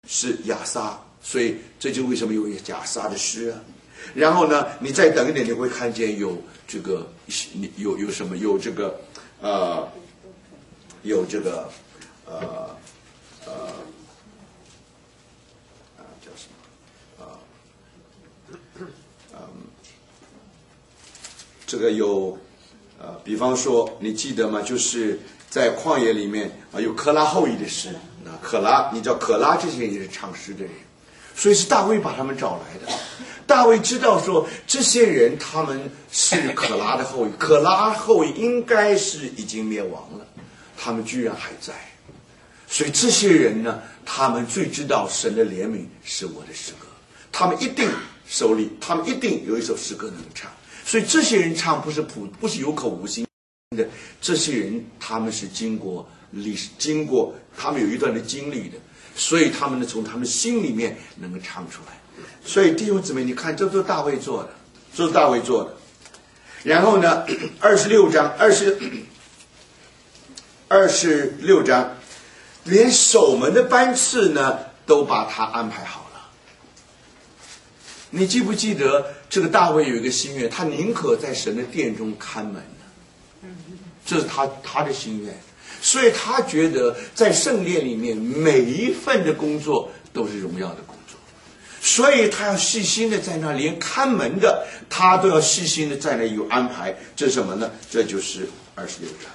是亚撒，所以这就为什么有亚撒的诗啊。然后呢，你再等一点，你会看见有这个有什么有这个叫什么这个有比方说你记得吗？就是在旷野里面有可拉后裔的诗，可拉，你知道可拉这些人也是唱诗的人，所以是大卫把他们找来的。大卫知道说这些人他们是可拉的后裔，可拉后裔应该是已经灭亡了，他们居然还在，所以这些人呢，他们最知道神的怜悯是我的诗歌，他们一定手里，他们一定有一首诗歌能唱，所以这些人唱不是有口无心的，这些人他们是经过历史，经过他们有一段的经历的，所以他们呢从他们心里面能够唱出来。所以弟兄姊妹，你看，这都是大卫做的，这是大卫做的。然后呢，26章，连守门的班次呢，都把他安排好了。你记不记得这个大卫有一个心愿，他宁可在神的殿中看门呢？这是他的心愿。所以他觉得在圣殿里面每一份的工作都是荣耀的工作，所以他要细心的在那，连看门的他都要细心的在那有安排。这是什么呢？这就是26章。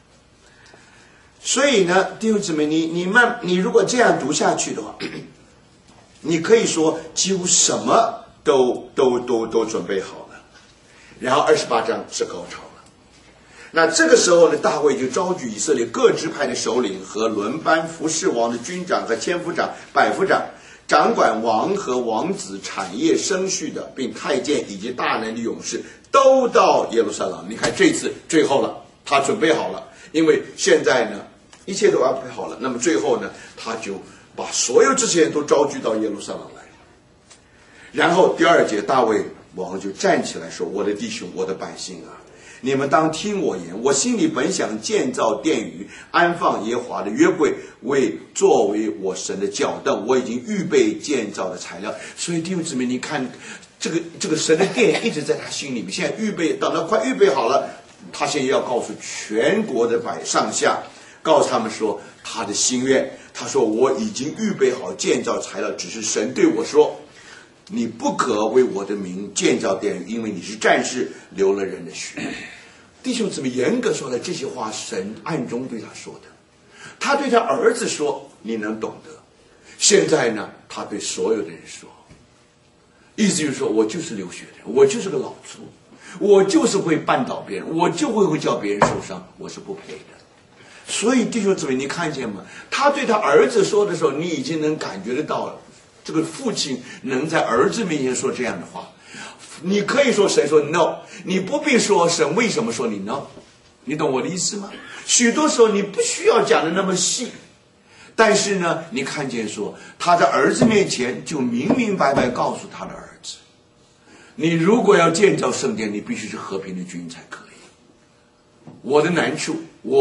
所以呢，弟兄姊妹，你如果这样读下去的话，你可以说几乎什么都准备好了。然后28章是高潮了。那这个时候呢，大卫就召集以色列各支派的首领和轮班服侍王的军长和千夫长、百夫长，掌管王和王子产业生育的，并太监以及大能的勇士，都到耶路撒冷。你看这次最后了，他准备好了，因为现在呢一切都安排好了，那么最后呢，他就把所有这些人都召集到耶路撒冷来。然后第2节，大卫王就站起来说：“我的弟兄，我的百姓啊，你们当听我言，我心里本想建造殿宇，安放耶和华的约柜，作为我神的脚凳，我已经预备建造的材料。”所以弟兄姊妹，你看这个神的殿一直在他心里面，现在预备，等到快预备好了，他现在要告诉全国的上下，告诉他们说他的心愿。他说：“我已经预备好建造材料，只是神对我说，你不可为我的名建造殿宇，因为你是战士，流了人的血。”弟兄姊妹，严格说来，这些话神暗中对他说的，他对他儿子说，你能懂得。现在呢，他对所有的人说，意思就是说，我就是流血的人，我就是个老粗，我就是会绊倒别人，我就会叫别人受伤，我是不配的。所以弟兄姊妹，你看见吗？他对他儿子说的时候，你已经能感觉得到了，这个父亲能在儿子面前说这样的话。你可以说神说 no， 你不必说神为什么说你 no， 你懂我的意思吗？许多时候你不需要讲的那么细，但是呢，你看见说他在儿子面前就明明白白告诉他的儿子，你如果要建造圣殿，你必须是和平的君才可以。我的难处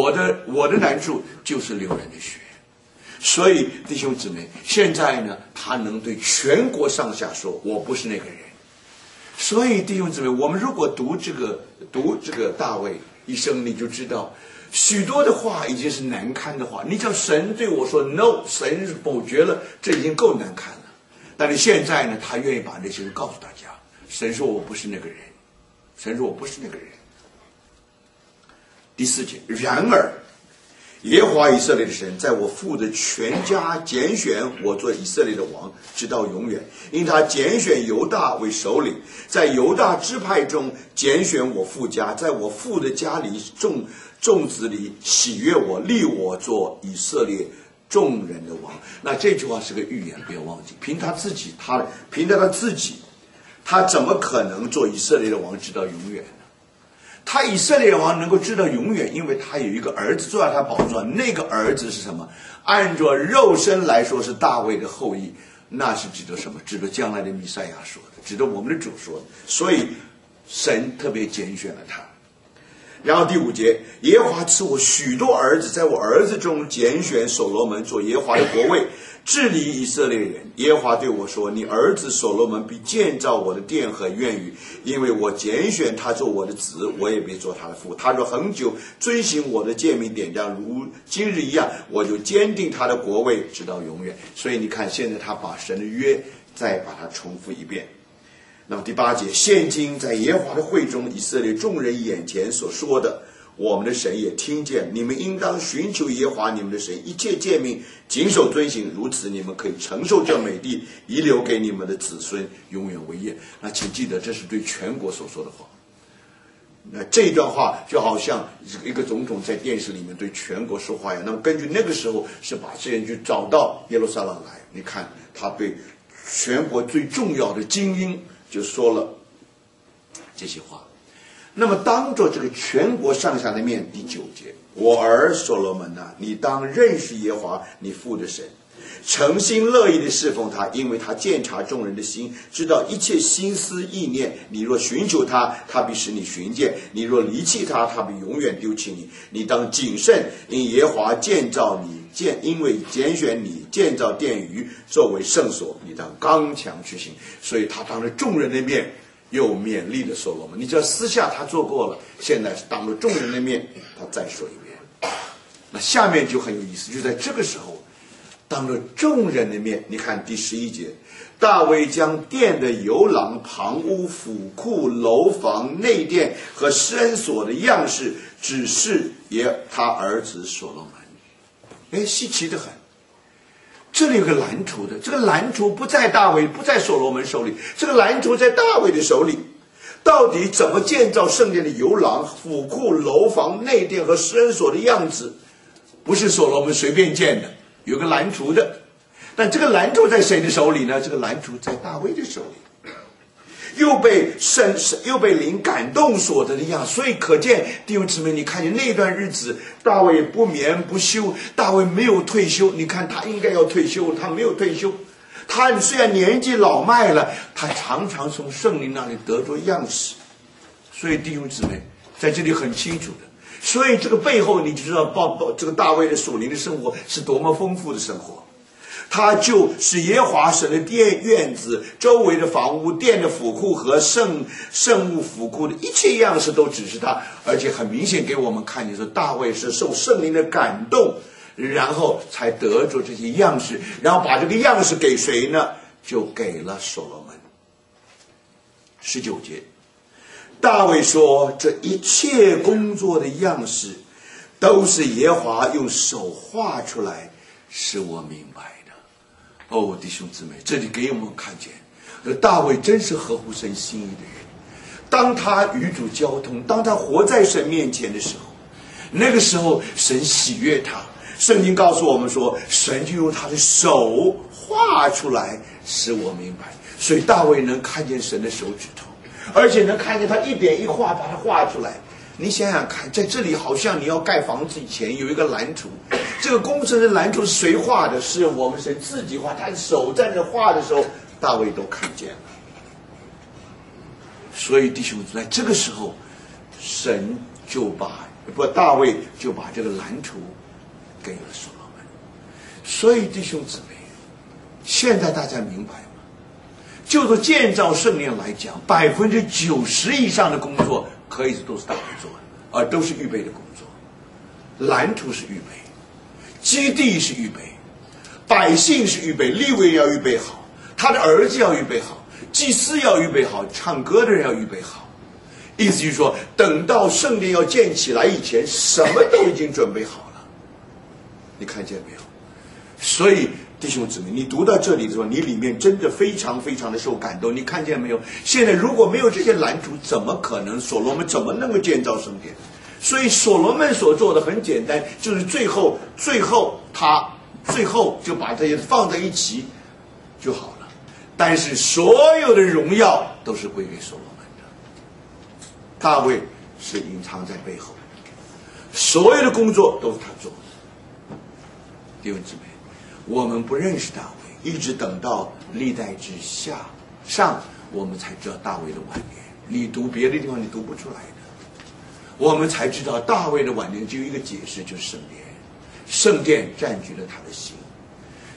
就是流人的血。所以弟兄姊妹，现在呢，他能对全国上下说，我不是那个人。所以弟兄姊妹，我们如果读这个大卫一生，你就知道许多的话已经是难堪的话。你叫神对我说 no， 神否决了，这已经够难堪了。但是现在呢，他愿意把那些人告诉大家，神说我不是那个人，神说我不是那个人。第4节，然而耶和华以色列的神在我父的全家拣选我做以色列的王，直到永远。因他拣选犹大为首领，在犹大支派中拣选我父家，在我父的家里众子里喜悦我，立我做以色列众人的王。那这句话是个预言，不要忘记。凭着他自己，他怎么可能做以色列的王直到永远？他以色列王能够知道永远，因为他有一个儿子坐在他宝座上，那个儿子是什么？按照肉身来说是大卫的后裔，那是指的什么？指的将来的弥赛亚说的，指的我们的主说的。所以神特别拣选了他。然后第5节，耶和华赐我许多儿子，在我儿子中拣选所罗门做耶和华的国位， 治理以色列人。耶和华对我说：你儿子所罗门必建造我的殿和院宇，因为我拣选他做我的子，我也必做他的父。他若恒久遵行我的诫命典章，如今日一样，我就坚定他的国位直到永远。所以你看，现在他把神的约再把它重复一遍。那么第8节，现今在耶和华的会中，以色列众人眼前所说的，我们的神也听见，你们应当寻求耶和华你们的神，一切诫命谨守遵行，如此你们可以承受这美地，遗留给你们的子孙，永远为业。那请记得，这是对全国所说的话。那这段话就好像一个总统在电视里面对全国说话一样。那么根据那个时候是把这些人去找到耶路撒冷来，你看他对全国最重要的精英就说了这些话。那么当着这个全国上下的面，第9节，我儿所罗门啊，你当认识耶和华你父的神，诚心乐意的侍奉他，因为他鉴察众人的心，知道一切心思意念。你若寻求他，他必使你寻见；你若离弃他，他必永远丢弃你。你当谨慎，因耶和华建造你，因为拣选你建造殿宇作为圣所，你当刚强去行。所以他当着众人的面又勉励了所罗门。你知道私下他做过了，现在是当着众人的面他再说一遍。那下面就很有意思，就在这个时候当着众人的面，你看第11节，大卫将殿的游廊、旁屋、府库、楼房、内殿和施恩所的样式指示他儿子所罗门。稀奇得很，这里有个蓝图的，这个蓝图不在大卫，不在所罗门手里，这个蓝图在大卫的手里。到底怎么建造圣殿的游廊、府库、楼房、内殿和施恩所的样子，不是所罗门随便建的，有个蓝图的。但这个蓝图在谁的手里呢？这个蓝图在大卫的手里。又被灵感动所得的样，所以可见弟兄姊妹，你看见那段日子，大卫不眠不休，大卫没有退休。你看他应该要退休，他没有退休。他虽然年纪老迈了，他常常从圣灵那里得着样式。所以弟兄姊妹在这里很清楚的，所以这个背后你就知道这个大卫的属灵的生活是多么丰富的生活。他就是耶和华神的殿院子周围的房屋、殿的府库和圣物府库的一切样式都指示他，而且很明显给我们看见说大卫是受圣灵的感动，然后才得着这些样式，然后把这个样式给谁呢？就给了所罗门。19节，大卫说这一切工作的样式都是耶和华用手画出来，使我明白。弟兄姊妹，这里给我们看见大卫真是合乎神心意的人。当他与主交通，当他活在神面前的时候，那个时候神喜悦他。圣经告诉我们说，神就用他的手画出来，使我明白。所以大卫能看见神的手指头，而且能看见他一点一画把它画出来。你想想看，在这里好像你要盖房子以前有一个蓝图，这个工程的蓝图是谁画的？是我们神自己画，他的手在那画的时候，大卫都看见了。所以弟兄在这个时候，大卫就把这个蓝图给了所罗门。所以弟兄姊妹，现在大家明白吗？就做建造圣殿来讲，90%以上的工作可以都是大卫做的，而都是预备的工作。蓝图是预备，基地是预备，百姓是预备，利未要预备好，他的儿子要预备好，祭司要预备好，唱歌的人要预备好。意思就是说，等到圣殿要建起来以前，什么都已经准备好了。你看见没有？所以弟兄姊妹，你读到这里的时候，你里面真的非常非常的受感动。你看见没有？现在如果没有这些蓝图，怎么可能所罗门怎么能够建造圣殿？所以所罗门所做的很简单，就是最后就把这些放在一起就好了。但是所有的荣耀都是归给所罗门的，大卫是隐藏在背后，所有的工作都是他做的。弟兄姊妹，我们不认识大卫，一直等到历代之上，我们才知道大卫的晚年。你读别的地方你读不出来的，我们才知道大卫的晚年只有一个解释，就是圣殿。圣殿占据了他的心，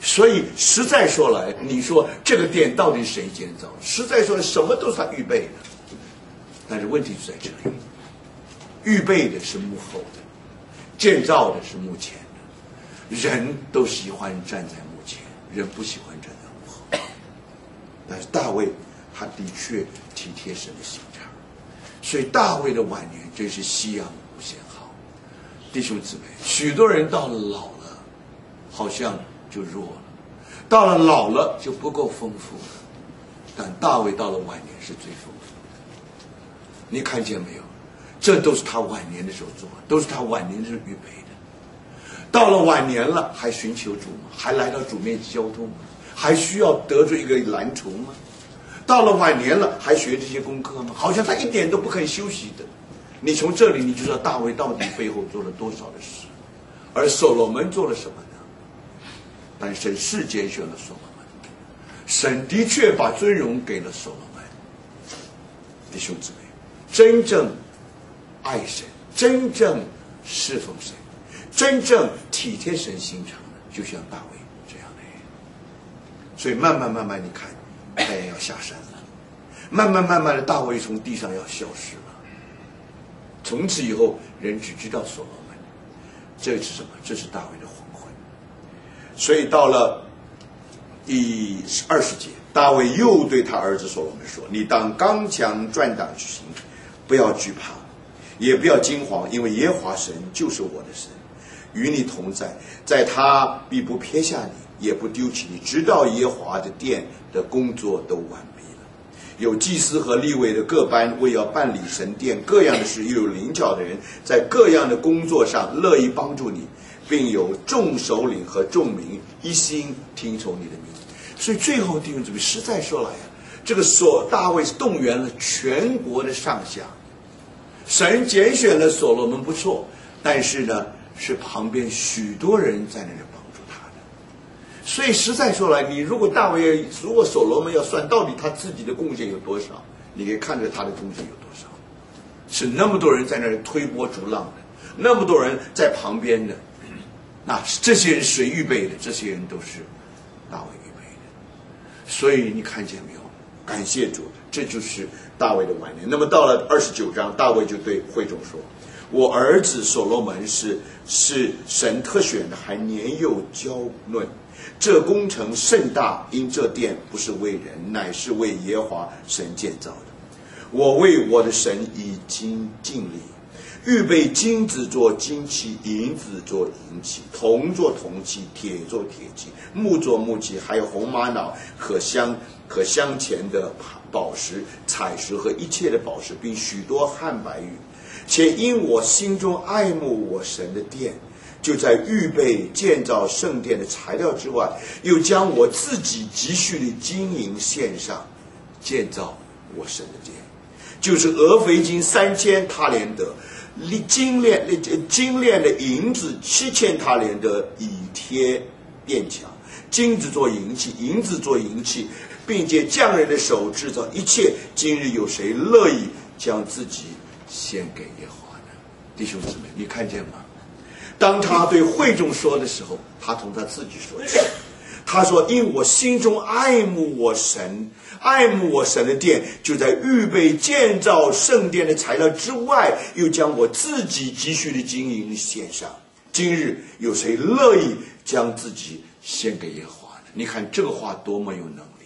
所以实在说来，你说这个殿到底谁建造？实在说，什么都是他预备的。但是问题就在这里，预备的是幕后的，建造的是幕前的。人都喜欢站在幕前，人不喜欢站在幕后。但是大卫他的确体贴神的心肠，所以大卫的晚年真是夕阳无限好。弟兄姊妹，许多人到了老了，好像就弱了，到了老了就不够丰富了。但大卫到了晚年是最丰富的。你看见没有？这都是他晚年的时候做的，都是他晚年的时候预备的。到了晚年了，还寻求主吗？还来到主面前交通吗？还需要得罪一个蛀虫吗？到了晚年了，还学这些功课吗？好像他一点都不肯休息的。你从这里你就知道大卫到底背后做了多少的事，而所罗门做了什么呢？但神是拣选了所罗门，神的确把尊荣给了所罗门。弟兄姊妹，真正爱神，真正侍奉神，真正体贴神心肠的，就像大卫这样的人。所以慢慢你看，他也要下山了，慢慢的大卫从地上要消失了。从此以后，人只知道所罗门。这是什么？这是大卫的黄昏。所以到了第20节，大卫又对他儿子所罗门说：“你当刚强壮胆去行，不要惧怕，也不要惊惶，因为耶和华神就是我的神，与你同在，在他必不撇下你，也不丢弃你，直到耶和华的殿的工作都完毕了。有祭司和利未的各班，为要办理神殿各样的事，又有领教的人在各样的工作上乐意帮助你，并有众首领和众民一心听从你的命。”所以最后弟兄姊妹，实在说来啊，这个大卫是动员了全国的上下。神拣选了所罗门不错，但是呢，是旁边许多人在那里帮助他的。所以实在说来，你如果所罗门要算到底他自己的贡献有多少，你可以看着他的贡献有多少，是那么多人在那里推波助浪的，那么多人在旁边的。那这些人谁预备的？这些人都是大卫预备的。所以你看见没有？感谢主，这就是大卫的晚年。那么到了29章，大卫就对会众说：“我儿子所罗门是神特选的，还年幼娇嫩。这工程甚大，因这殿不是为人，乃是为耶和华神建造的。我为我的神已经尽力，预备金子做金器，银子做银器，铜做铜器，铁做铁器，木做木器，还有红玛瑙可镶嵌的宝石、彩石和一切的宝石，并许多汉白玉。且因我心中爱慕我神的殿，就在预备建造圣殿的材料之外，又将我自己积蓄的金银献上，建造我神的殿，就是俄斐金3000他连得，精炼的银子7000他连得，以贴殿墙，金子做银器，银子做银器，并借匠人的手制造一切。今日有谁乐意将自己献给耶和华呢？弟兄姊妹，你看见吗？当他对会众说的时候，他从他自己说起。他说：“因我心中爱慕我神的殿，就在预备建造圣殿的材料之外，又将我自己积蓄的金银献上。今日有谁乐意将自己献给耶和华呢？”你看这个话多么有能力。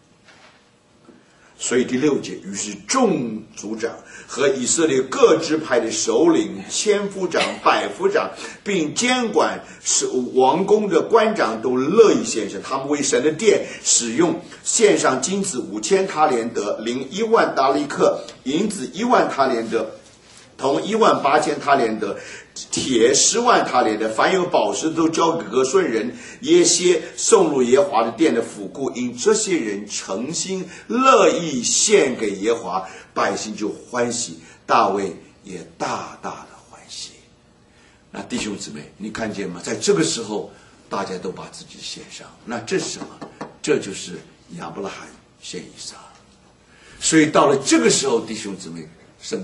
所以第6节，于是众族长和以色列各支派的首领、千夫长、百夫长，并监管王宫的官长都乐意献上。他们为神的殿使用献上金子5000他连得，银10000达利克，银子10000他连得，铜18000他连得，铁10万他连得，凡有宝石都交给格顺人耶歇，送入耶和华的殿的府库。因这些人诚心乐意献给耶和华，百姓就欢喜，大卫也大大的欢喜。那弟兄姊妹，你看见吗？在这个时候，大家都把自己献上。那这是什么？这就是亚伯拉罕献以撒。所以到了这个时候，弟兄姊妹，